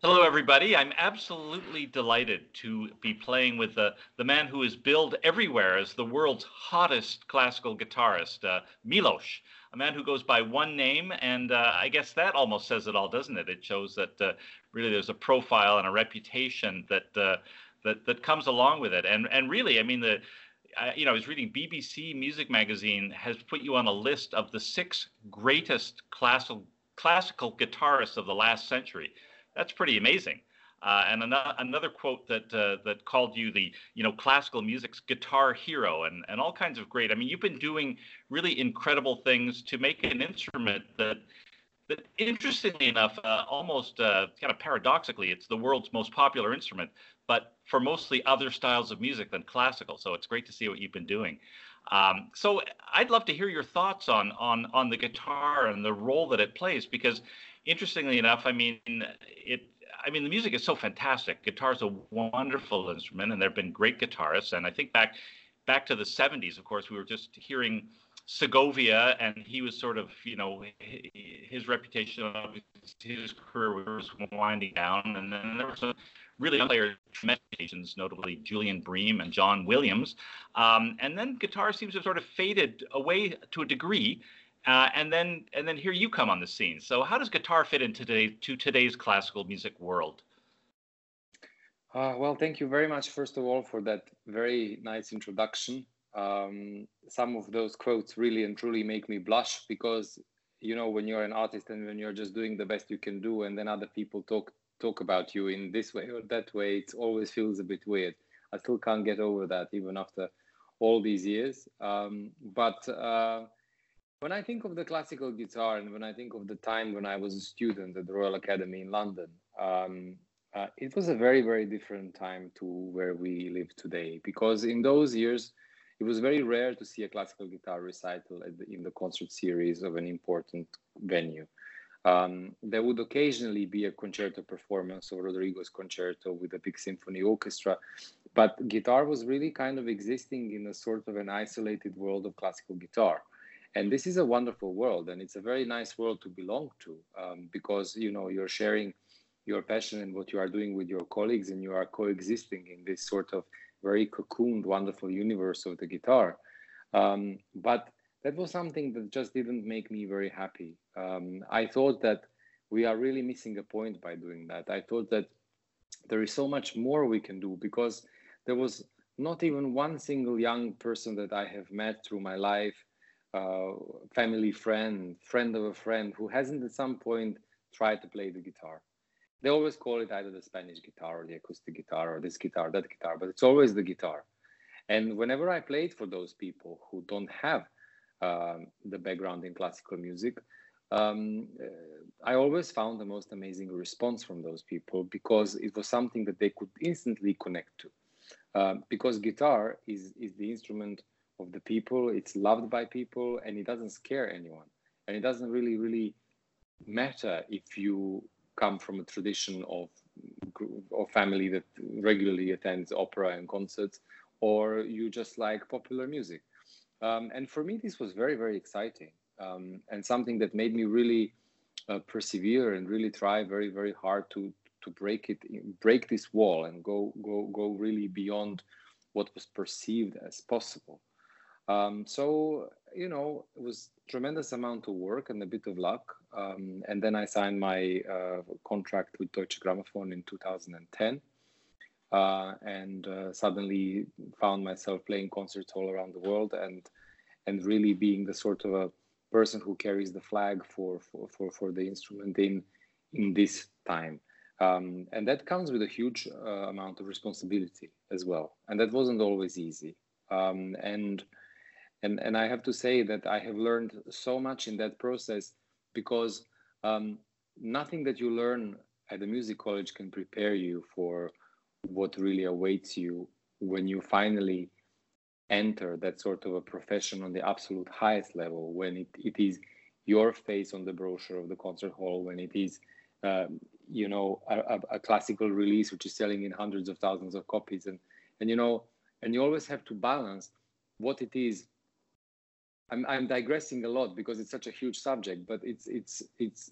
Hello, everybody. I'm absolutely delighted to be playing with the man who is billed everywhere as the world's hottest classical guitarist, Milos, a man who goes by one name. And I guess that almost says it all, doesn't it? It shows that really there's a profile and a reputation that comes along with it. And really, I mean, I was reading BBC Music Magazine has put you on a list of the six greatest classical guitarists of the last century. That's pretty amazing. And another quote that called you the classical music's guitar hero, and all kinds of great. I mean, you've been doing really incredible things to make an instrument that interestingly enough, almost kind of paradoxically, it's the world's most popular instrument, but for mostly other styles of music than classical. So it's great to see what you've been doing. So I'd love to hear your thoughts on the guitar and the role that it plays, because interestingly enough, the music is so fantastic. Guitar is a wonderful instrument, and there have been great guitarists. And I think back to the 70s, of course, we were just hearing Segovia, and he was sort of, his reputation, his career was winding down. And then there were some really young players, notably Julian Bream and John Williams. And then guitar seems to have sort of faded away to a degree. And then here you come on the scene. So how does guitar fit into today's classical music world? Well, thank you very much, first of all, for that very nice introduction. Some of those quotes really and truly make me blush because, when you're an artist and when you're just doing the best you can do, and then other people talk about you in this way or that way, it always feels a bit weird. I still can't get over that even after all these years. But when I think of the classical guitar and when I think of the time when I was a student at the Royal Academy in London, it was a very, very different time to where we live today, because in those years, it was very rare to see a classical guitar recital in the concert series of an important venue. There would occasionally be a concerto performance of Rodrigo's concerto with a big symphony orchestra, but guitar was really kind of existing in a sort of an isolated world of classical guitar. And this is a wonderful world, and it's a very nice world to belong to, because, you're sharing your passion and what you are doing with your colleagues, and you are coexisting in this sort of very cocooned, wonderful universe of the guitar. But that was something that just didn't make me very happy. I thought that we are really missing a point by doing that. I thought that there is so much more we can do, because there was not even one single young person that I have met through my life, family friend of a friend, who hasn't at some point tried to play the guitar. They always call it either the Spanish guitar or the acoustic guitar or this guitar, that guitar, but it's always the guitar. And whenever I played for those people who don't have the background in classical music, I always found the most amazing response from those people, because it was something that they could instantly connect to. Because guitar is the instrument of the people, it's loved by people, and it doesn't scare anyone. And it doesn't really, really matter if you come from a tradition of family that regularly attends opera and concerts, or you just like popular music. And for me, this was very, very exciting, and something that made me really persevere and really try very, very hard to break this wall and go really beyond what was perceived as possible. So, it was tremendous amount of work and a bit of luck. And then I signed my contract with Deutsche Grammophon in 2010. And suddenly found myself playing concerts all around the world, and really being the sort of a person who carries the flag for the instrument in this time. And that comes with a huge amount of responsibility as well. And that wasn't always easy. And I have to say that I have learned so much in that process, because nothing that you learn at the music college can prepare you for what really awaits you when you finally enter that sort of a profession on the absolute highest level, when it is your face on the brochure of the concert hall, when it is a classical release which is selling in hundreds of thousands of copies, and you always have to balance what it is. I'm digressing a lot because it's such a huge subject, but it's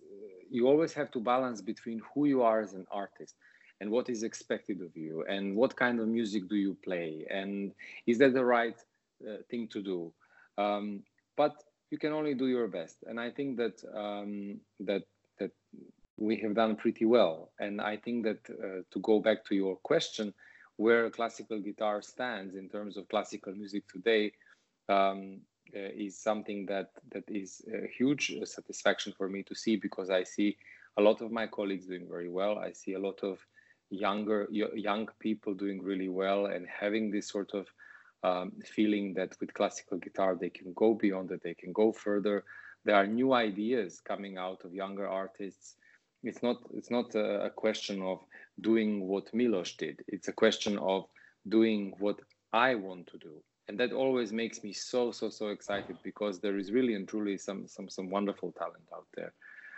you always have to balance between who you are as an artist and what is expected of you, and what kind of music do you play, and is that the right thing to do. But you can only do your best, and I think that that we have done pretty well. And I think that to go back to your question, where classical guitar stands in terms of classical music today, is something that is a huge satisfaction for me to see, because I see a lot of my colleagues doing very well. I see a lot of young people doing really well, and having this sort of feeling that with classical guitar they can go beyond it, they can go further. There are new ideas coming out of younger artists. It's not a question of doing what Milos did. It's a question of doing what I want to do, and that always makes me so excited, because there is really and truly some wonderful talent out there.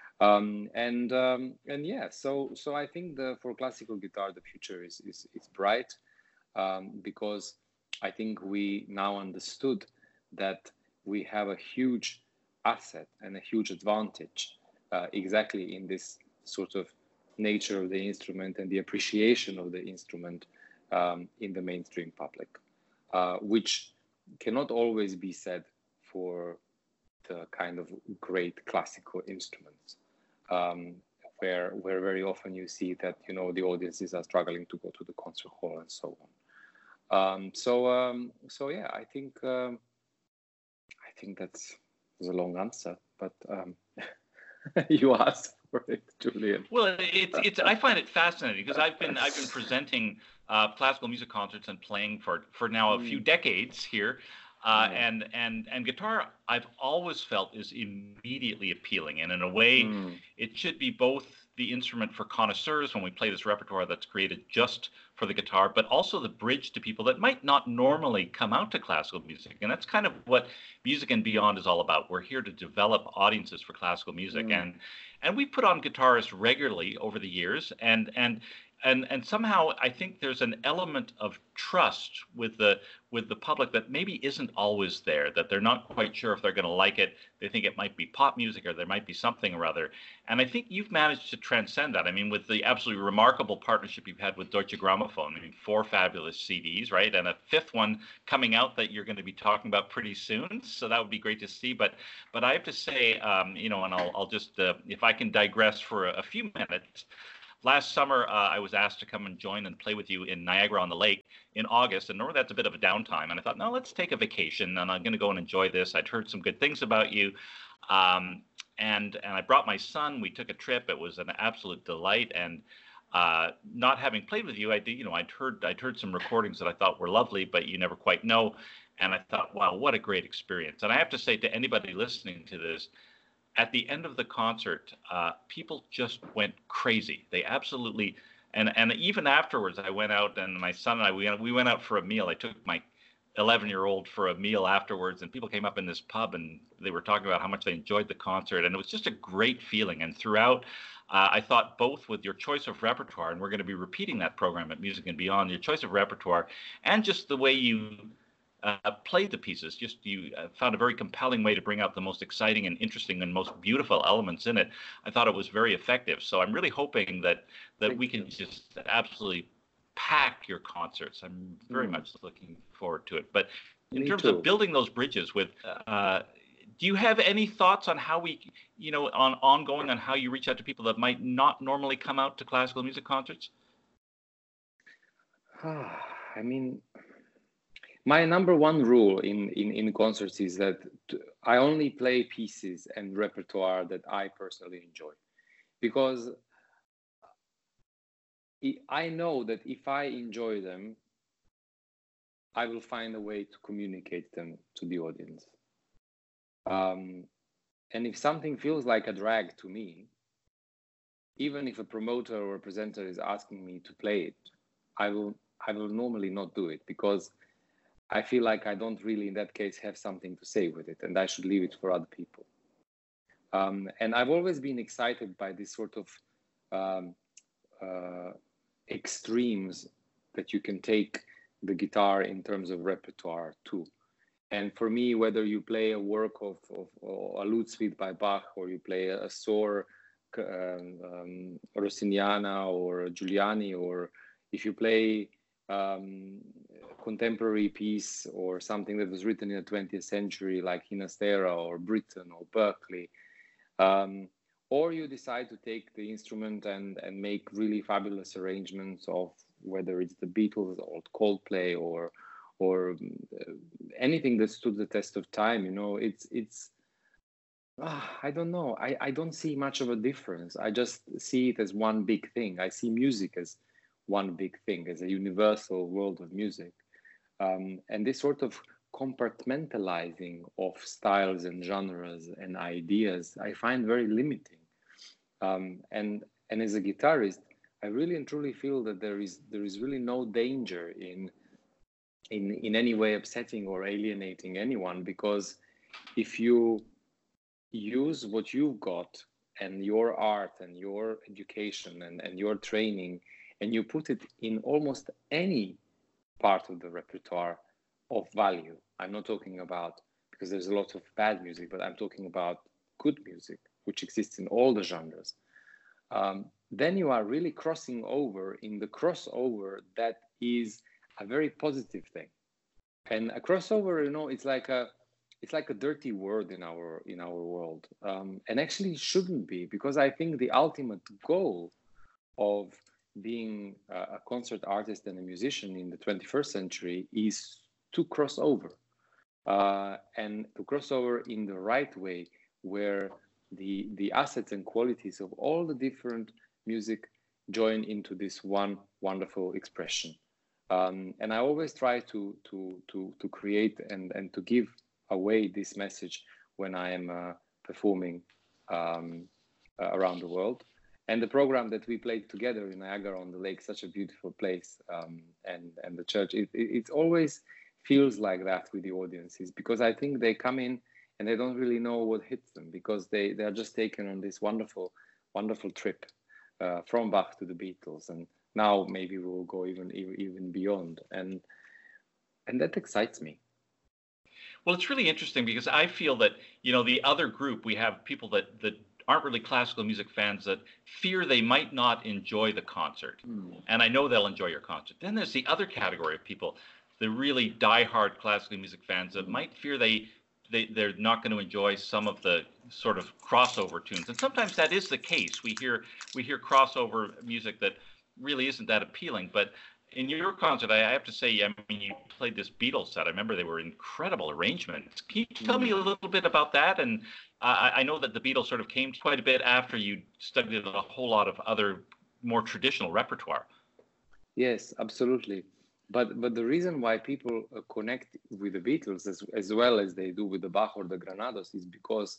And yeah, so I think for classical guitar the future is bright, because I think we now understood that we have a huge asset and a huge advantage, exactly in this sort of nature of the instrument and the appreciation of the instrument in the mainstream public, which cannot always be said for the kind of great classical instruments, where very often you see that, you know, the audiences are struggling to go to the concert hall and so on. So yeah, I think that's a long answer, but you asked for it, Julian. Well, it's I find it fascinating, because I've been presenting classical music concerts and playing for now a few decades here. And guitar, I've always felt, is immediately appealing, and in a way, it should be both the instrument for connoisseurs when we play this repertoire that's created just for the guitar, but also the bridge to people that might not normally come out to classical music. And that's kind of what Music and Beyond is all about. We're here to develop audiences for classical music, and we put on guitarists regularly over the years, and somehow I think there's an element of trust with the public that maybe isn't always there, that they're not quite sure if they're going to like it. They think it might be pop music, or there might be something or other. And I think you've managed to transcend that. I mean, with the absolutely remarkable partnership you've had with Deutsche Grammophon, I mean, 4 fabulous CDs, right? And a 5th one coming out that you're going to be talking about pretty soon. So that would be great to see. But I have to say, you know, and I'll just, if I can digress for a few minutes. Last summer, I was asked to come and join and play with you in Niagara-on-the-Lake in August, and normally that's a bit of a downtime. And I thought, no, let's take a vacation, and I'm going to go and enjoy this. I'd heard some good things about you, and I brought my son. We took a trip. It was an absolute delight. And not having played with you, I'd heard some recordings that I thought were lovely, but you never quite know. And I thought, wow, what a great experience. And I have to say to anybody listening to this, at the end of the concert, people just went crazy. They absolutely, and even afterwards, I went out, and my son and I, we went out for a meal. I took my 11-year-old for a meal afterwards, and people came up in this pub, and they were talking about how much they enjoyed the concert, and it was just a great feeling. And throughout, I thought both with your choice of repertoire, and we're going to be repeating that program at Music and Beyond, your choice of repertoire, and just the way you played the pieces, just you found a very compelling way to bring out the most exciting and interesting and most beautiful elements in it. I thought it was very effective. So I'm really hoping that we can just absolutely pack your concerts. I'm very much looking forward to it. But in terms of building those bridges with, do you have any thoughts on how we, on ongoing, on how you reach out to people that might not normally come out to classical music concerts? I mean, my number one rule in concerts is that I only play pieces and repertoire that I personally enjoy, because I know that if I enjoy them, I will find a way to communicate them to the audience. And if something feels like a drag to me, even if a promoter or a presenter is asking me to play it, I will normally not do it, because I feel like I don't really, in that case, have something to say with it, and I should leave it for other people. And I've always been excited by this sort of extremes that you can take the guitar in terms of repertoire too. And for me, whether you play a work of a Lute suite by Bach, or you play a Sohr Rossiniana or Giuliani, or if you play contemporary piece or something that was written in the 20th century, like Ginastera or Britten or Berkeley, or you decide to take the instrument and make really fabulous arrangements of whether it's the Beatles or Coldplay or anything that stood the test of time. It's I don't know. I don't see much of a difference. I just see it as one big thing. I see music as one big thing, as a universal world of music. And this sort of compartmentalizing of styles and genres and ideas, I find very limiting. And as a guitarist, I really and truly feel that there is really no danger in any way upsetting or alienating anyone, because if you use what you've got and your art and your education and your training, and you put it in almost any part of the repertoire of value. I'm not talking about, because there's a lot of bad music, but I'm talking about good music, which exists in all the genres. Then you are really crossing over in the crossover that is a very positive thing. And a crossover, it's like a dirty word in our world, and actually shouldn't be, because I think the ultimate goal of being a concert artist and a musician in the 21st century is to cross over, and to cross over in the right way, where the assets and qualities of all the different music join into this one wonderful expression. And I always try to create and to give away this message when I am performing around the world. And the program that we played together in Niagara-on-the-Lake, such a beautiful place, and the church, it always feels like that with the audiences, because I think they come in and they don't really know what hits them, because they are just taken on this wonderful, wonderful trip from Bach to the Beatles, and now maybe we will go even beyond, and that excites me. Well, it's really interesting, because I feel that, the other group, we have people that aren't really classical music fans that fear they might not enjoy the concert. And I know they'll enjoy your concert. Then there's the other category of people, the really diehard classical music fans that might fear they're not going to enjoy some of the sort of crossover tunes. And sometimes that is the case. We hear crossover music that really isn't that appealing. But in your concert, I have to say, you played this Beatles set. I remember they were incredible arrangements. Can you tell me a little bit about that? And I know that the Beatles sort of came quite a bit after you studied a whole lot of other more traditional repertoire. Yes, absolutely. But the reason why people connect with the Beatles as well as they do with the Bach or the Granados is because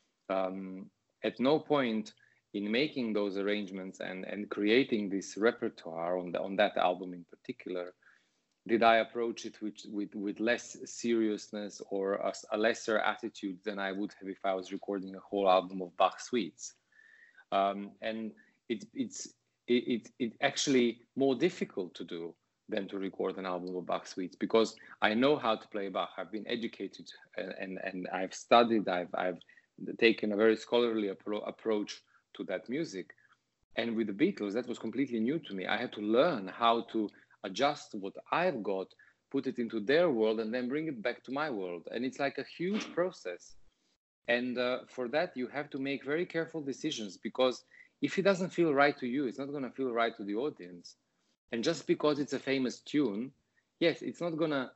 at no point in making those arrangements and creating this repertoire on that album in particular, did I approach it with less seriousness or a lesser attitude than I would have if I was recording a whole album of Bach suites. And it's actually more difficult to do than to record an album of Bach suites, because I know how to play Bach. I've been educated and I've studied. I've taken a very scholarly approach to that music. And with the Beatles, that was completely new to me. I had to learn how to adjust what I've got, put it into their world, and then bring it back to my world. And it's like a huge process. And for that, you have to make very careful decisions, because if it doesn't feel right to you, it's not going to feel right to the audience. And just because it's a famous tune, yes, it's not gonna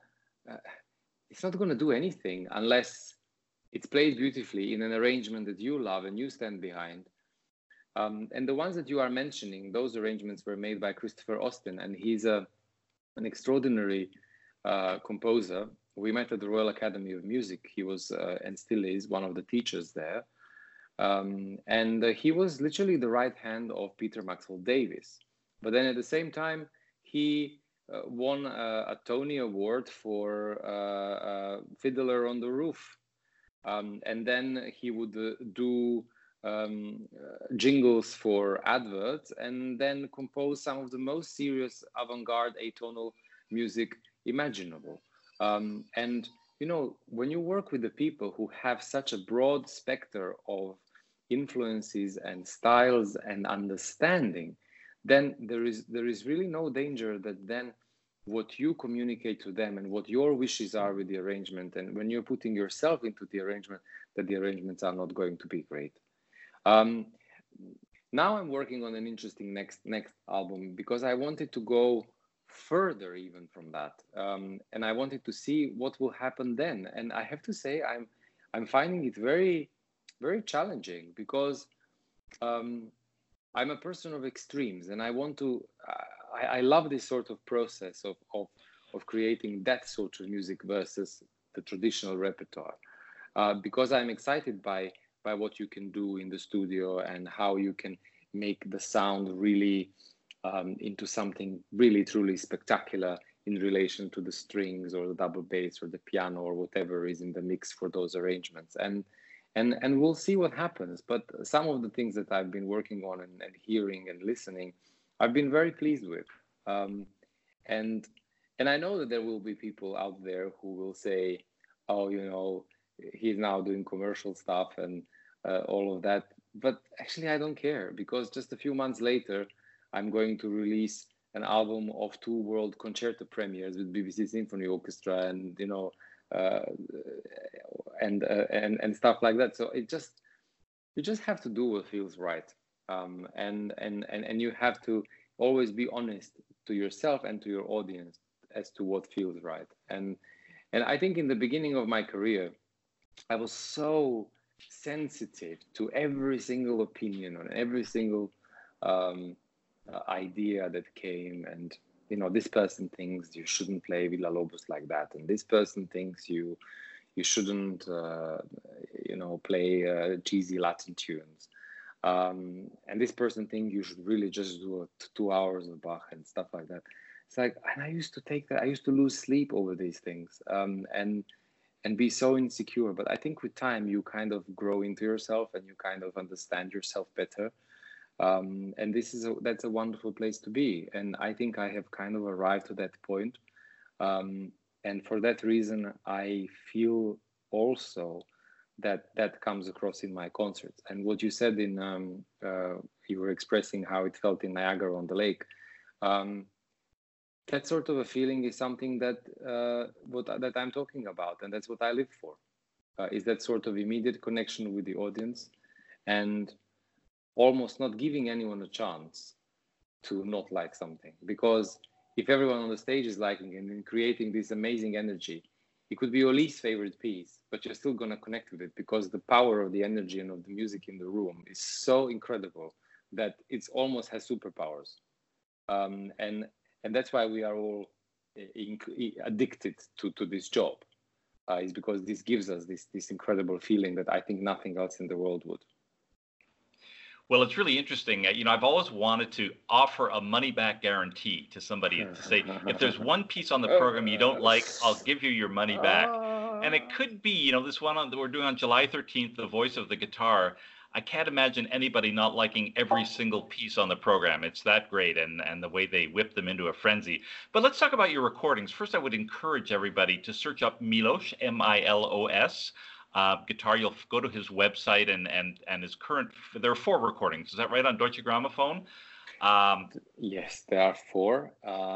do anything unless it's played beautifully in an arrangement that you love and you stand behind. And the ones that you are mentioning, those arrangements were made by Christopher Austin, and he's an extraordinary composer. We met at the Royal Academy of Music. He was and still is one of the teachers there. And he was literally the right hand of Peter Maxwell Davies. But then at the same time, he won a Tony Award for Fiddler on the Roof. And then he would do jingles for adverts, and then compose some of the most serious avant-garde atonal music imaginable. And when you work with the people who have such a broad spectrum of influences and styles and understanding, then there is really no danger that then what you communicate to them and what your wishes are with the arrangement, and when you're putting yourself into the arrangement, that the arrangements are not going to be great. Um, Now I'm working on an interesting next album because I wanted to go further even from that, and I wanted to see what will happen then. And I have to say I'm finding it very challenging because um, I'm a person of extremes, and I want to. I love this sort of process of creating that sort of music versus the traditional repertoire, because I'm excited by what you can do in the studio and how you can make the sound really into something really truly spectacular in relation to the strings or the double bass or the piano or whatever is in the mix for those arrangements. And we'll see what happens. But some of the things that I've been working on and hearing and listening, I've been very pleased with. Um, and and I know that there will be people out there who will say, "Oh, he's now doing commercial stuff and all of that." But actually, I don't care because just a few months later, I'm going to release an album of 2 world concerto premieres with BBC Symphony Orchestra, and uh, and stuff like that. So you just have to do what feels right, and you have to always be honest to yourself and to your audience as to what feels right. And I think in the beginning of my career, I was so sensitive to every single opinion on every single um, idea that came. And this person thinks you shouldn't play Villa Lobos like that, and this person thinks you shouldn't play cheesy Latin tunes, and this person thinks you should really just do 2 hours of Bach and stuff like that. It's like, and I used to take that. I used to lose sleep over these things, and be so insecure. But I think with time, you kind of grow into yourself and you kind of understand yourself better. And that's a wonderful place to be. And I think I have kind of arrived to that point. And for that reason, I feel also that comes across in my concerts. And what you said you were expressing how it felt in Niagara-on-the-Lake. That sort of a feeling is something that I'm talking about, and that's what I live for. Is that sort of immediate connection with the audience, and almost not giving anyone a chance to not like something. Because if everyone on the stage is liking it and creating this amazing energy, it could be your least favorite piece, but you're still going to connect with it because the power of the energy and of the music in the room is so incredible that it almost has superpowers. And that's why we are all addicted to this job, is because this gives us this incredible feeling that I think nothing else in the world would. Well, it's really interesting. I've always wanted to offer a money-back guarantee to somebody to say, if there's one piece on the program you don't like, I'll give you your money back. And it could be, this one that we're doing on July 13th, The Voice of the Guitar. I can't imagine anybody not liking every single piece on the program. It's that great, and the way they whip them into a frenzy. But let's talk about your recordings. First, I would encourage everybody to search up Milos, Milos. Guitar. You'll go to his website and his current. There are 4 recordings. Is that right, on Deutsche Grammophon? Yes, there are 4.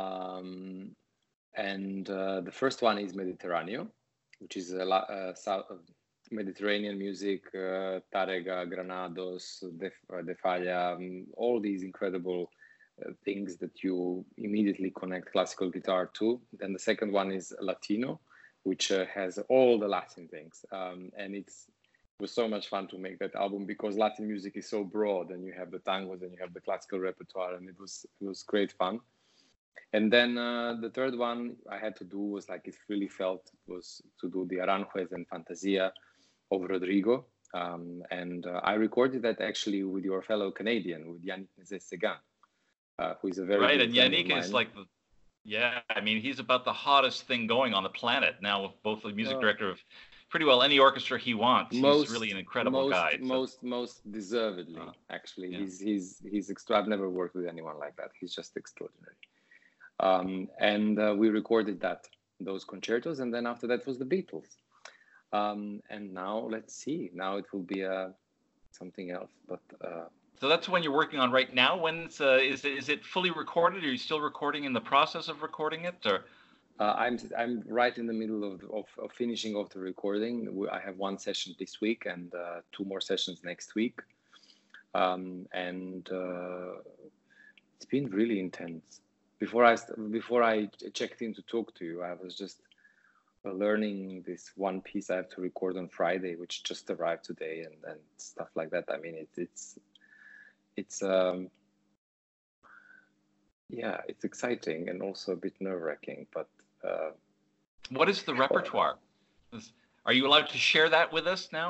And the first one is Mediterraneo, which is South Mediterranean music, Tárrega, Granados, De Falla, all these incredible things that you immediately connect classical guitar to. Then the second one is Latino, which has all the Latin things. And it was so much fun to make that album because Latin music is so broad, and you have the tangos and you have the classical repertoire, and it was great fun. And then the third one I had to do was it really felt was to do the Aranjuez and Fantasia of Rodrigo. And I recorded that actually with your fellow Canadian, with Yannick Nézet-Séguin, who is a very right. good And friend Yannick of is mine. Yeah, he's about the hottest thing going on the planet now, both the music director of pretty well any orchestra he wants. He's really an incredible guy. Most deservedly, actually. Yeah. He's extra. I've never worked with anyone like that. He's just extraordinary. And we recorded those concertos, and then after that was the Beatles. And now let's see. Now it will be something else. But so that's when you're working on right now. When's is it fully recorded? Are you still recording, in the process of recording it, or? I'm right in the middle of finishing off the recording. I have one session this week and two more sessions next week, and it's been really intense. Before I checked in to talk to you, I was just learning this one piece I have to record on Friday, which just arrived today, and stuff like that. I mean, it's yeah, it's exciting and also a bit nerve-wracking, but what is the repertoire? Are you allowed to share that with us now?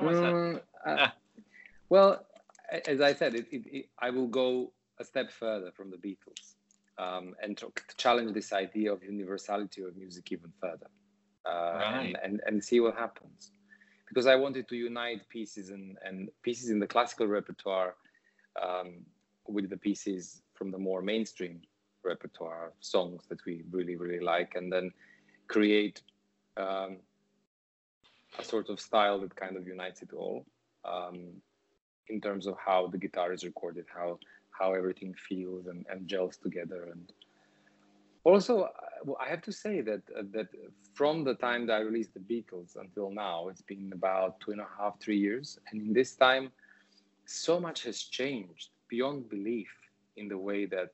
Well, as I said, I will go a step further from the Beatles, and to challenge this idea of universality of music even further, Right. and see what happens. Because I wanted to unite pieces and pieces in the classical repertoire with the pieces from the more mainstream repertoire, songs that we really, really like, and then create a sort of style that kind of unites it all, in terms of how the guitar is recorded, how everything feels and gels together. And also, I have to say that from the time that I released the Beatles until now, it's been about 2.5, 3 years, and in this time, so much has changed beyond belief in the way that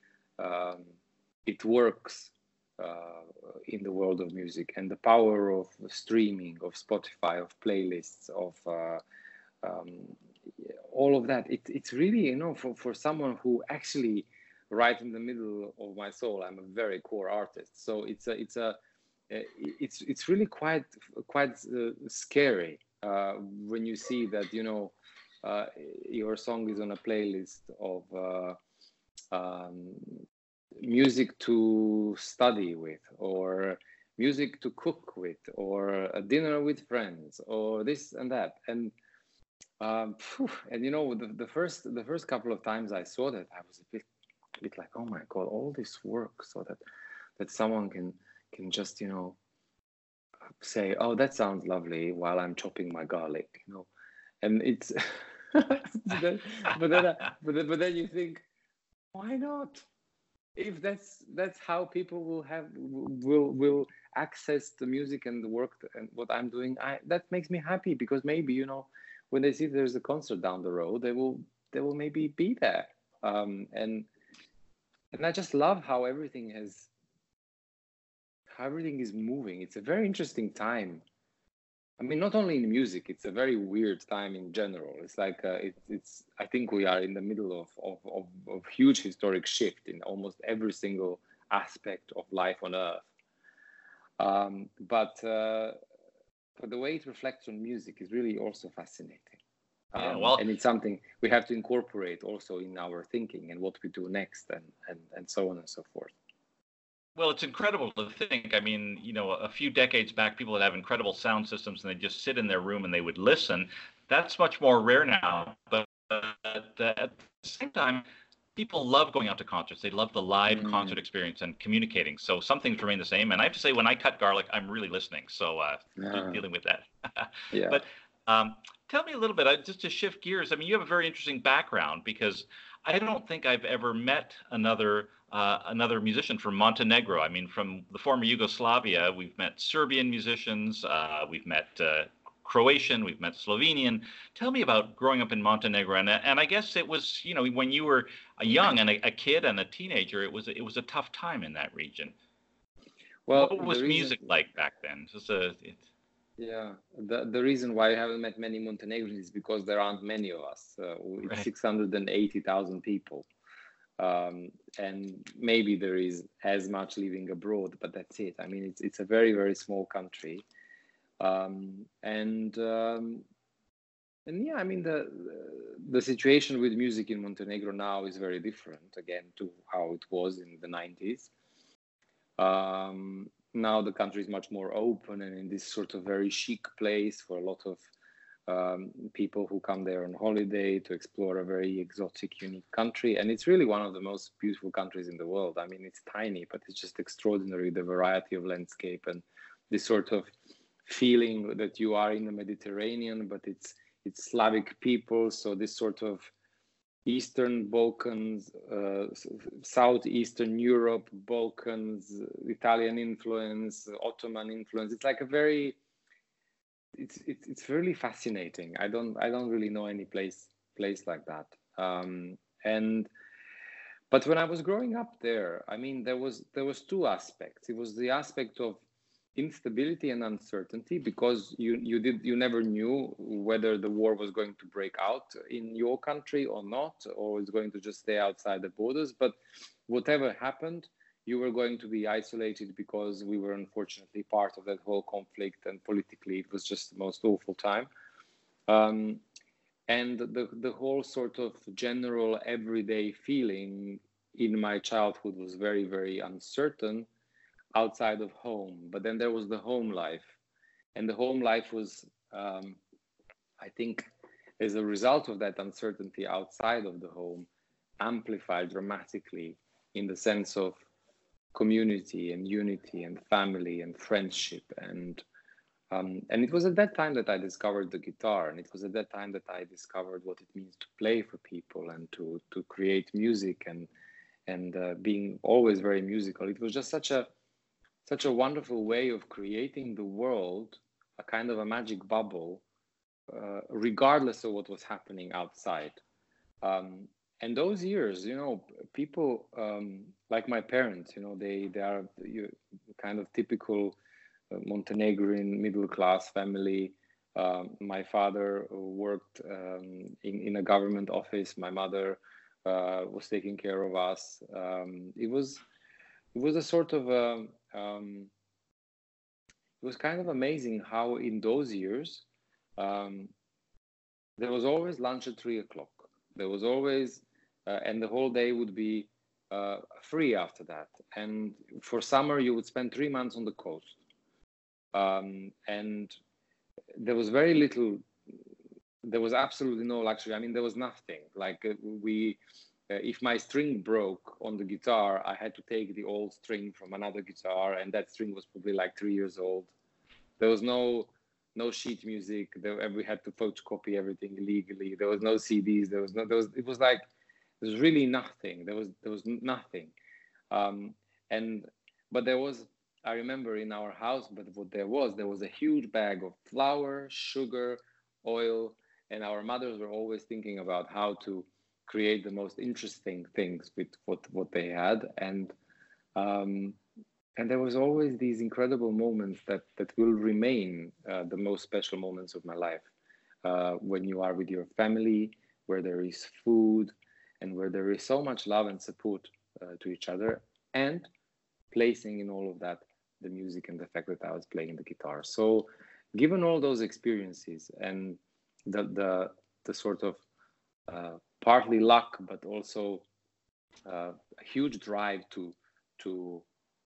it works in the world of music, and the power of streaming, of Spotify, of playlists, of all of that. It's really, for someone who actually, right in the middle of my soul, I'm a very core artist. So it's really quite scary when you see that your song is on a playlist of music to study with, or music to cook with, or a dinner with friends, or this and that. And the first couple of times I saw that, I was a bit like, oh my God, all this work so that someone can just say, oh, that sounds lovely, while I'm chopping my garlic, and it's but then you think, why not? If that's how people will access the music and the work and what I'm doing, that makes me happy, because maybe when they see there's a concert down the road, they will maybe be there, and I just love how everything is moving. It's a very interesting time. I mean, not only in music, it's a very weird time in general. It's like it's. I think we are in the middle of huge historic shift in almost every single aspect of life on Earth. But the way it reflects on music is really also fascinating. And it's something we have to incorporate also in our thinking and what we do next, and so on and so forth. Well, it's incredible to think. I mean, a few decades back, people would have incredible sound systems and they'd just sit in their room and they would listen. That's much more rare now. But at the same time, people love going out to concerts. They love the live concert experience and communicating. So some things remain the same. And I have to say, when I cut garlic, I'm really listening. So dealing with that. Yeah. But tell me a little bit, just to shift gears. I mean, you have a very interesting background, because I don't think I've ever met another musician from Montenegro. I mean, from the former Yugoslavia, we've met Serbian musicians, we've met Croatian, we've met Slovenian. Tell me about growing up in Montenegro, and I guess it was, when you were a young and a kid and a teenager, it was a tough time in that region. Well, what was music like back then? Yeah, the reason why I haven't met many Montenegrins is because there aren't many of us. It's right. 680,000 people. And maybe there is as much living abroad, but that's it. I mean, it's a very, very small country. And yeah, I mean, the situation with music in Montenegro now is very different, again, to how it was in the 90s. Now the country is much more open and in this sort of very chic place for a lot of people who come there on holiday to explore a very exotic, unique country. And it's really one of the most beautiful countries in the world. I mean, it's tiny, but it's just extraordinary, the variety of landscape and this sort of feeling that you are in the Mediterranean, but it's it's Slavic people, so this sort of Eastern Balkans, Southeastern Europe, Balkans, Italian influence, Ottoman influence. It's like a very, it's really fascinating. I don't really know any place like that. And but when I was growing up there, I mean, there was two aspects. It was the aspect of instability and uncertainty, because you never knew whether the war was going to break out in your country or not, or it's going to just stay outside the borders. But whatever happened, you were going to be isolated, because we were unfortunately part of that whole conflict, and politically it was just the most awful time. And the whole sort of general everyday feeling in my childhood was very, very uncertain outside of home. But then there was the home life, and the home life was, I think, as a result of that uncertainty outside of the home, amplified dramatically in the sense of community and unity and family and friendship. And it was at that time that I discovered the guitar, and it was at that time that I discovered what it means to play for people and to create music, and being always very musical. It was just such a wonderful way of creating the world, a kind of a magic bubble, regardless of what was happening outside. And those years, people like my parents, they are kind of typical Montenegrin middle class family. My father worked in a government office. My mother was taking care of us. It was a sort of it was kind of amazing how in those years there was always lunch at 3 o'clock. There was always and the whole day would be free after that. And for summer you would spend 3 months on the coast. And there was very little, there was absolutely no luxury. I mean, there was nothing. Like if my string broke on the guitar, I had to take the old string from another guitar, and that string was probably like 3 years old. There was no sheet music. We had to photocopy everything illegally. There was no CDs. It was like, there was really nothing. There was nothing. But there was, I remember in our house, but what there was a huge bag of flour, sugar, oil, and our mothers were always thinking about how to create the most interesting things with what they had. And there was always these incredible moments that will remain the most special moments of my life, when you are with your family, where there is food, and where there is so much love and support to each other, and placing in all of that the music and the fact that I was playing the guitar. So given all those experiences and the sort of partly luck, but also a huge drive to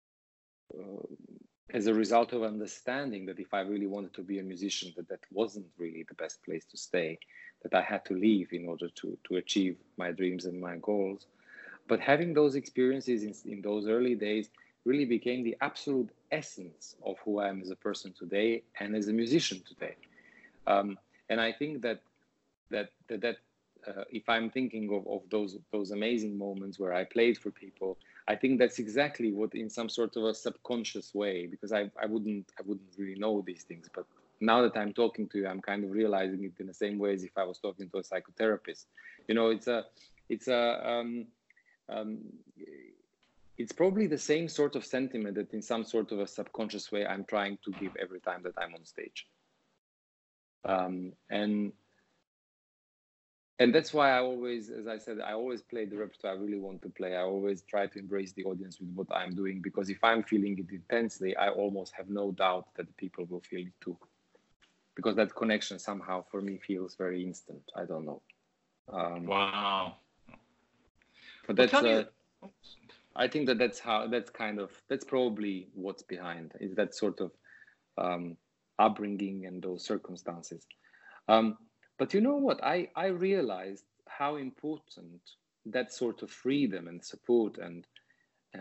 as a result of understanding that if I really wanted to be a musician, that wasn't really the best place to stay, that I had to leave in order to achieve my dreams and my goals. But having those experiences in those early days really became the absolute essence of who I am as a person today and as a musician today. And I think that if I'm thinking of those amazing moments where I played for people, I think that's exactly what, in some sort of a subconscious way, because I wouldn't really know these things, but now that I'm talking to you, I'm kind of realizing it in the same way as if I was talking to a psychotherapist. It's probably the same sort of sentiment that in some sort of a subconscious way I'm trying to give every time that I'm on stage. And that's why I always, as I said, I always play the repertoire I really want to play. I always try to embrace the audience with what I'm doing, because if I'm feeling it intensely, I almost have no doubt that the people will feel it too. Because that connection somehow for me feels very instant. I don't know. Wow. But that's, I think that's probably what's behind, is that sort of upbringing and those circumstances. But you know what? I realized how important that sort of freedom and support and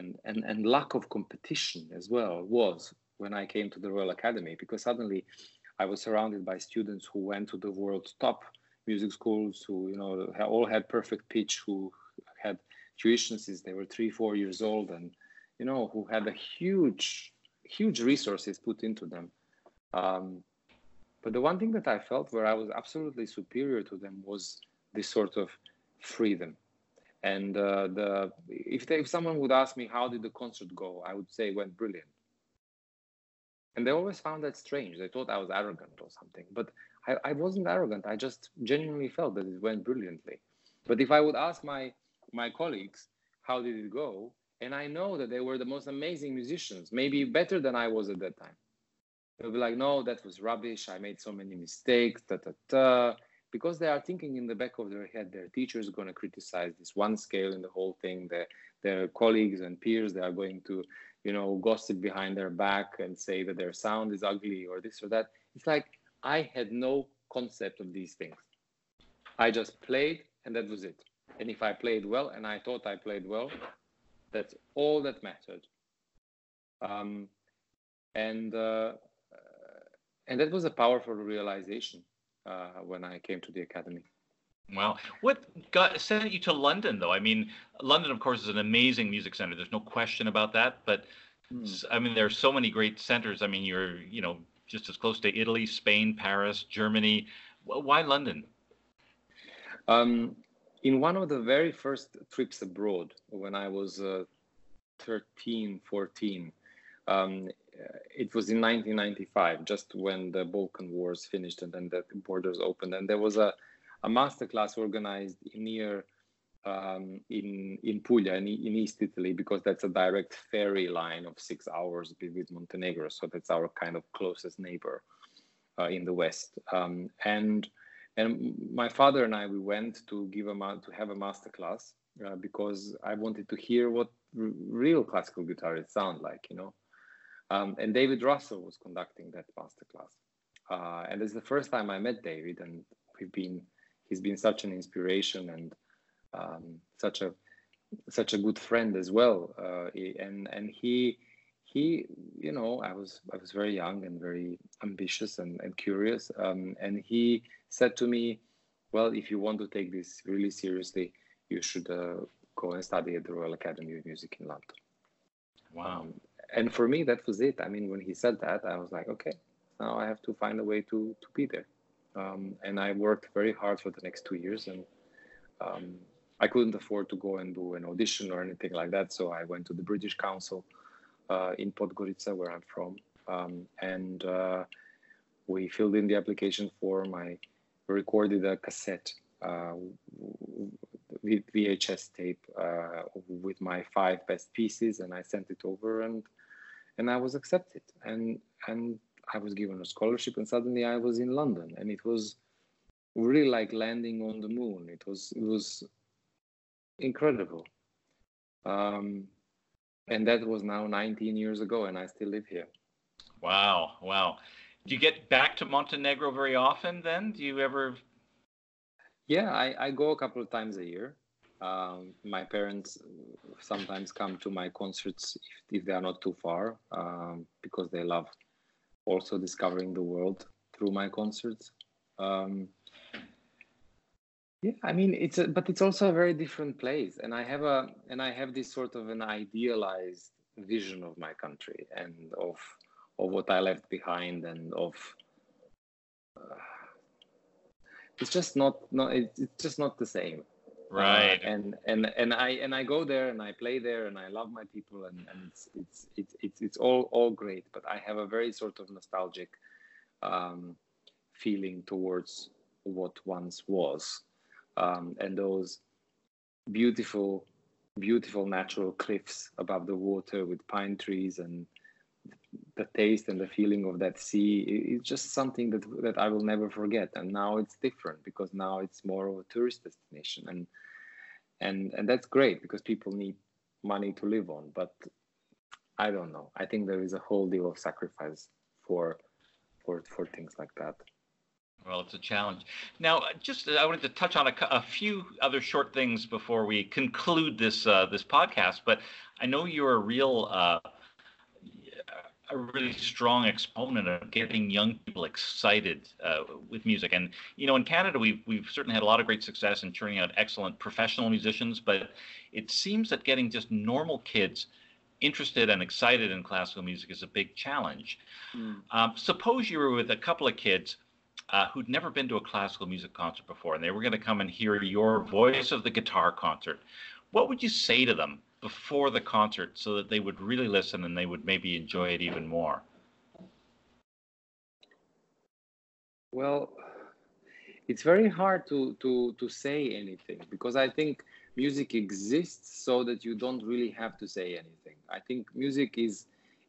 lack of competition as well was when I came to the Royal Academy, because suddenly I was surrounded by students who went to the world's top music schools, who all had perfect pitch, who had tuition since they were 3-4 years old, and who had a huge resources put into them. But the one thing that I felt where I was absolutely superior to them was this sort of freedom. And if someone would ask me how did the concert go, I would say it went brilliant. And they always found that strange. They thought I was arrogant or something, but I wasn't arrogant. I just genuinely felt that it went brilliantly. But if I would ask my colleagues how did it go, and I know that they were the most amazing musicians, maybe better than I was at that time, they'll be like, no, that was rubbish. I made so many mistakes, because they are thinking in the back of their head, their teacher is going to criticize this one scale in the whole thing. Their colleagues and peers, they are going to, gossip behind their back and say that their sound is ugly or this or that. It's like I had no concept of these things. I just played and that was it. And if I played well and I thought I played well, that's all that mattered. And that was a powerful realization when I came to the academy. Wow. What sent you to London, though? I mean, London, of course, is an amazing music center. There's no question about that. But, I mean, there are so many great centers. I mean, you're, just as close to Italy, Spain, Paris, Germany. Why London? In one of the very first trips abroad, when I was 13, 14, it was in 1995, just when the Balkan Wars finished and then the borders opened. And there was a masterclass organized in Puglia, in East Italy, because that's a direct ferry line of 6 hours with Montenegro. So that's our kind of closest neighbor in the West. And my father and I, we went to have a masterclass because I wanted to hear what real classical guitarists sound like, And David Russell was conducting that masterclass. And it's the first time I met David, and he's been such an inspiration and such a good friend as well. And he, I was very young and very ambitious and curious. And he said to me, well, if you want to take this really seriously, you should go and study at the Royal Academy of Music in London. Wow. And for me, that was it. I mean, when he said that, I was like, okay, now I have to find a way to be there. And I worked very hard for the next 2 years, and I couldn't afford to go and do an audition or anything like that. So I went to the British Council in Podgorica, where I'm from, and we filled in the application form. I recorded a cassette with VHS tape with my 5 best pieces, and I sent it over, and I was accepted, and I was given a scholarship, and suddenly I was in London, and it was really like landing on the moon. It was incredible, and that was now 19 years ago, and I still live here. Wow. Do you get back to Montenegro very often then? Do you ever? Yeah, I go a couple of times a year. My parents sometimes come to my concerts if they are not too far, because they love also discovering the world through my concerts. Yeah, I mean but it's also a very different place, and I have this sort of an idealized vision of my country and of what I left behind, and of it's just not the same. Right. And I go there and I play there and I love my people, and it's all great, but I have a very sort of nostalgic feeling towards what once was, and those beautiful natural cliffs above the water with pine trees, and the taste and the feeling of that sea. It's just something that I will never forget. And now it's different, because now it's more of a tourist destination, and that's great because people need money to live on. But I don't know. I think there is a whole deal of sacrifice for things like that. Well, it's a challenge. Now, I wanted to touch on a few other short things before we conclude this podcast. But I know you're a real a really strong exponent of getting young people excited with music. And in Canada, we've certainly had a lot of great success in churning out excellent professional musicians, but it seems that getting just normal kids interested and excited in classical music is a big challenge. Suppose you were with a couple of kids who'd never been to a classical music concert before, and they were going to come and hear your Voice of the Guitar concert. What would you say to them before the concert so that they would really listen and they would maybe enjoy it even more? Well, it's very hard to say anything, because I think music exists so that you don't really have to say anything. I think music is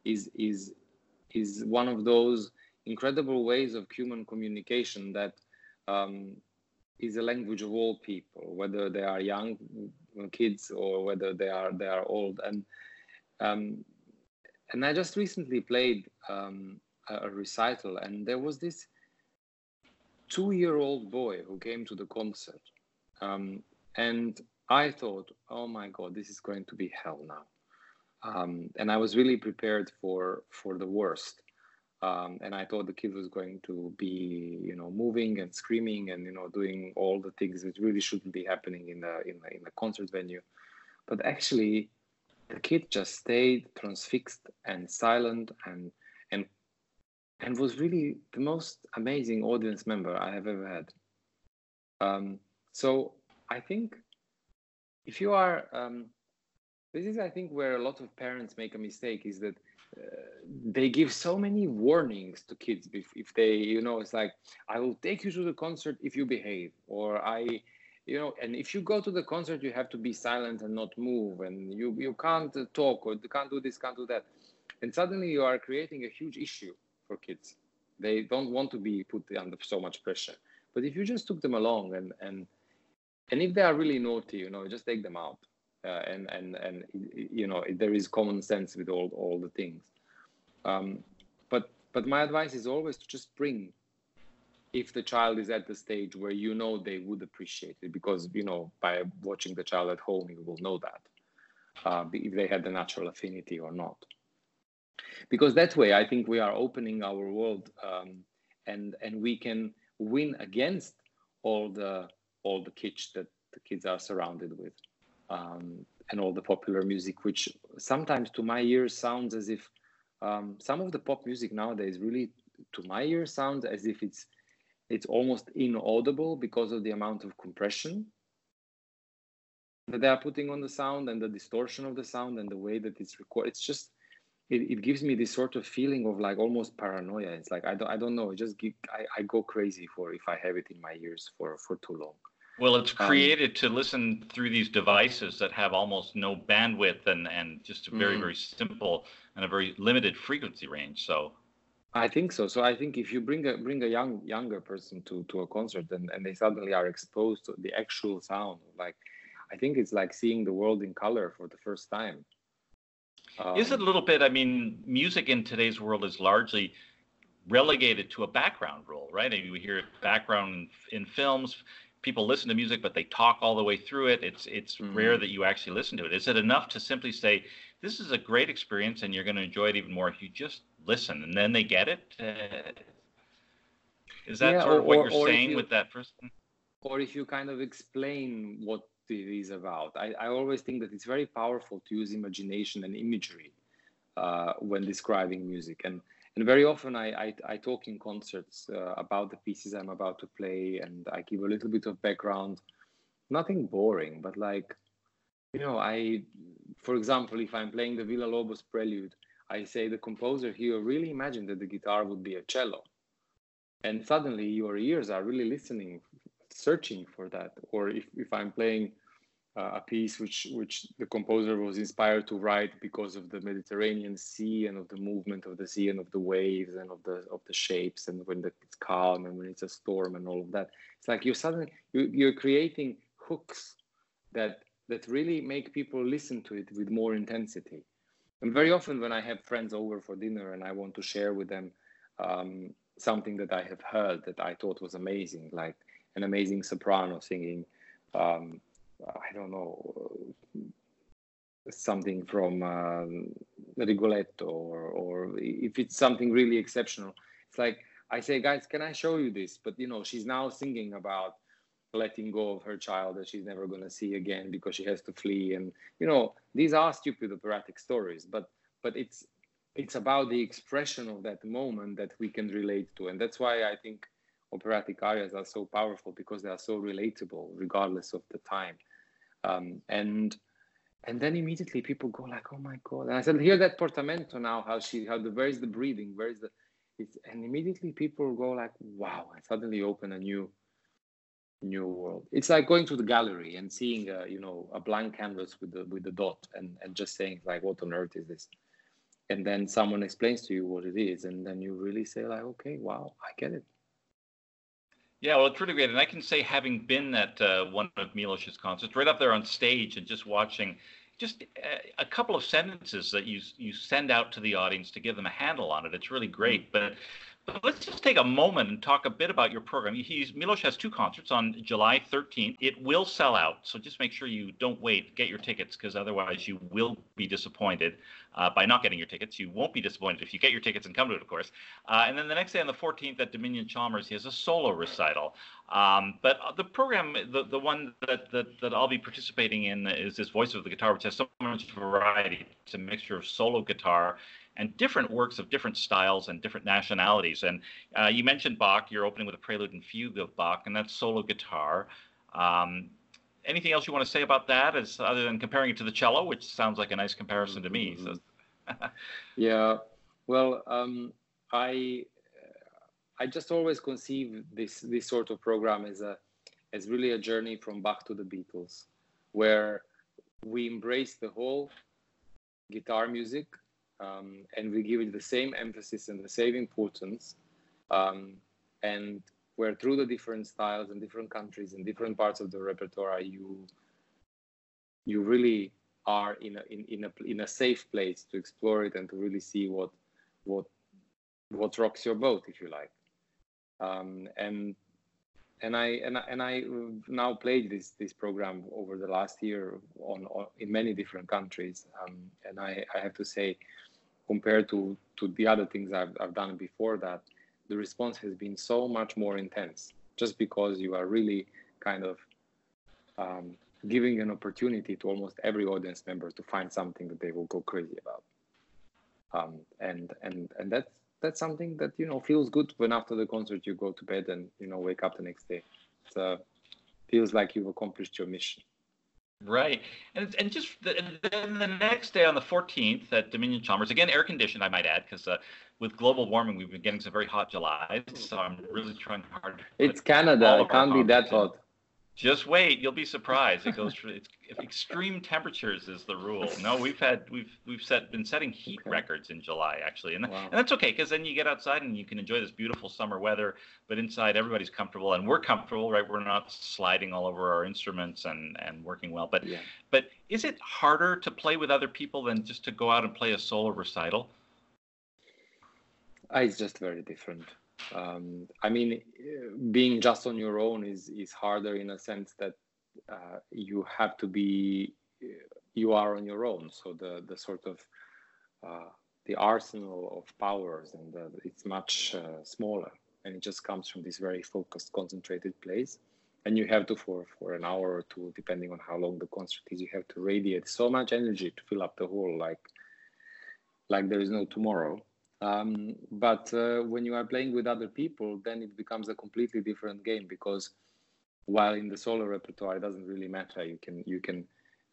one of those incredible ways of human communication that is a language of all people, whether they are young kids or whether they are old. And I just recently played a recital, and there was this 2-year-old boy who came to the concert, and I thought, oh my God, this is going to be hell now. And I was really prepared for the worst. And I thought the kid was going to be, moving and screaming and, doing all the things that really shouldn't be happening in the concert venue. But actually, the kid just stayed transfixed and silent and was really the most amazing audience member I have ever had. So I think if you are, this is, I think, where a lot of parents make a mistake, is that they give so many warnings to kids if they, it's like, I will take you to the concert if you behave, or and if you go to the concert, you have to be silent and not move, and you can't talk, or you can't do this, can't do that. And suddenly you are creating a huge issue for kids. They don't want to be put under so much pressure. But if you just took them along and if they are really naughty, just take them out. And there is common sense with all the things. But my advice is always to just bring, if the child is at the stage where they would appreciate it, because by watching the child at home you will know that if they had the natural affinity or not. Because that way I think we are opening our world, and we can win against all the kitsch that the kids are surrounded with. And all the popular music, which sometimes to my ears sounds as if some of the pop music nowadays really, to my ears, sounds as if it's almost inaudible because of the amount of compression that they are putting on the sound and the distortion of the sound and the way that it's recorded. It's just, it gives me this sort of feeling of like almost paranoia. It's like, I don't know, I go crazy if I have it in my ears for too long. Well, it's created to listen through these devices that have almost no bandwidth and just a very, very simple and a very limited frequency range. So I think so. So I think if you bring a younger person to a concert and they suddenly are exposed to the actual sound, like, I think it's like seeing the world in color for the first time. Is it a little bit, I mean, music in today's world is largely relegated to a background role, right? I mean, we hear background in films. People listen to music, but they talk all the way through it. It's rare that you actually listen to it. Is it enough to simply say, this is a great experience and you're going to enjoy it even more if you just listen, and then they get it? Is that sort of what you're saying with that first thing? Or if you kind of explain what it is about. I always think that it's very powerful to use imagination and imagery when describing music. And very often I talk in concerts about the pieces I'm about to play, and I give a little bit of background, nothing boring, but like, for example, if I'm playing the Villa-Lobos Prelude, I say the composer here really imagined that the guitar would be a cello. And suddenly your ears are really listening, searching for that. Or if I'm playing a piece which the composer was inspired to write because of the Mediterranean Sea and of the movement of the sea and of the waves and of the shapes, and when it's calm and when it's a storm and all of that. It's like you're creating hooks that really make people listen to it with more intensity. And very often when I have friends over for dinner and I want to share with them something that I have heard that I thought was amazing, like an amazing soprano singing, I don't know, something from Rigoletto, or if it's something really exceptional, it's like I say, guys, can I show you this? But she's now singing about letting go of her child that she's never going to see again because she has to flee, and these are stupid operatic stories, but it's about the expression of that moment that we can relate to, and that's why I think operatic arias are so powerful, because they are so relatable regardless of the time. And then immediately people go like, oh my God. And I said, hear that portamento now, where is the breathing? And immediately people go like, wow, I suddenly open a new world. It's like going to the gallery and seeing a blank canvas with the dot and just saying like, what on earth is this? And then someone explains to you what it is. And then you really say like, okay, wow, I get it. Yeah, well, it's really great. And I can say, having been at one of Miloš's concerts, right up there on stage and just watching just a couple of sentences that you send out to the audience to give them a handle on it. It's really great. But let's just take a moment and talk a bit about your program. Miloš has 2 concerts on July 13th. It will sell out, so just make sure you don't wait. Get your tickets, because otherwise you will be disappointed by not getting your tickets. You won't be disappointed if you get your tickets and come to it, of course. And then the next day, on the 14th, at Dominion Chalmers, he has a solo recital. But the program, the one that I'll be participating in, is this Voice of the Guitar, which has so much variety. It's a mixture of solo guitar and different works of different styles and different nationalities. And you mentioned Bach. You're opening with a prelude and fugue of Bach, and that's solo guitar. Anything else you want to say about that, other than comparing it to the cello, which sounds like a nice comparison to me? So. Yeah, well, I just always conceive this sort of program as really a journey from Bach to the Beatles, where we embrace the whole guitar music. And we give it the same emphasis and the same importance, and where through the different styles and different countries and different parts of the repertoire, you really are in a safe place to explore it and to really see what rocks your boat, if you like. And I now played this program over the last year in many different countries, and I have to say, compared to the other things I've done before that, the response has been so much more intense, just because you are really kind of giving an opportunity to almost every audience member to find something that they will go crazy about. And that's something that feels good when after the concert you go to bed and wake up the next day. It feels like you've accomplished your mission. Right. And then the next day, on the 14th, at Dominion Chalmers, again, air conditioned, I might add, because with global warming, we've been getting some very hot Julys, so I'm really trying hard. It's Canada. It can't be that hot. Just wait, you'll be surprised. It goes through. It's extreme temperatures is the rule. No, we've been setting heat records in July, actually, and that's okay, because then you get outside and you can enjoy this beautiful summer weather. But inside, everybody's comfortable, and we're comfortable, right? We're not sliding all over our instruments and working well. But is it harder to play with other people than just to go out and play a solo recital? It's just very different. I mean, being just on your own is harder in a sense that you have to be, you are on your own. So the sort of the arsenal of powers and it's much smaller, and it just comes from this very focused, concentrated place. And you have to, for an hour or two, depending on how long the concert is, you have to radiate so much energy to fill up the hall like there is no tomorrow. But when you are playing with other people, then it becomes a completely different game, because while in the solo repertoire it doesn't really matter, you can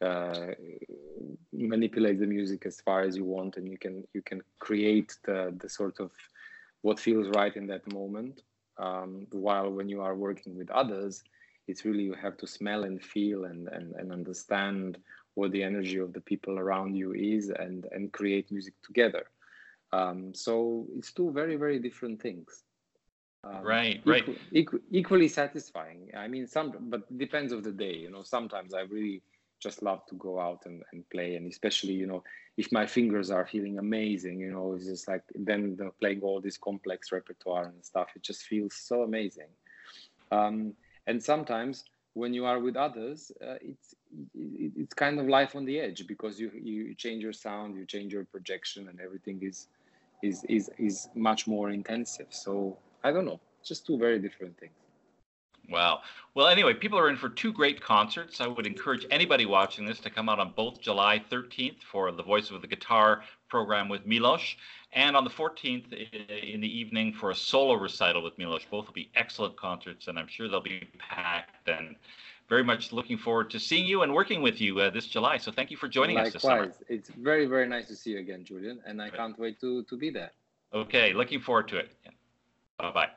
manipulate the music as far as you want, and you can create the sort of what feels right in that moment. While when you are working with others, it's really, you have to smell and feel and understand what the energy of the people around you is, and create music together. So it's 2 very, very different things. Right. Equally satisfying. I mean, but it depends of the day. Sometimes I really just love to go out and play, and especially if my fingers are feeling amazing, it's just like then playing all this complex repertoire and stuff. It just feels so amazing. And sometimes when you are with others, it's kind of life on the edge, because you change your sound, you change your projection, and everything is much more intensive. So I don't know, just two very different things. Wow. Well, anyway, people are in for two great concerts. I would encourage anybody watching this to come out on both July 13th for the Voice of the Guitar program with Milos, and on the 14th in the evening for a solo recital with Milos. Both will be excellent concerts, and I'm sure they'll be packed, and very much looking forward to seeing you and working with you this July. So thank you for joining us this summer. Likewise. It's very, very nice to see you again, Julian, and I can't wait to be there. Okay, looking forward to it. Bye-bye.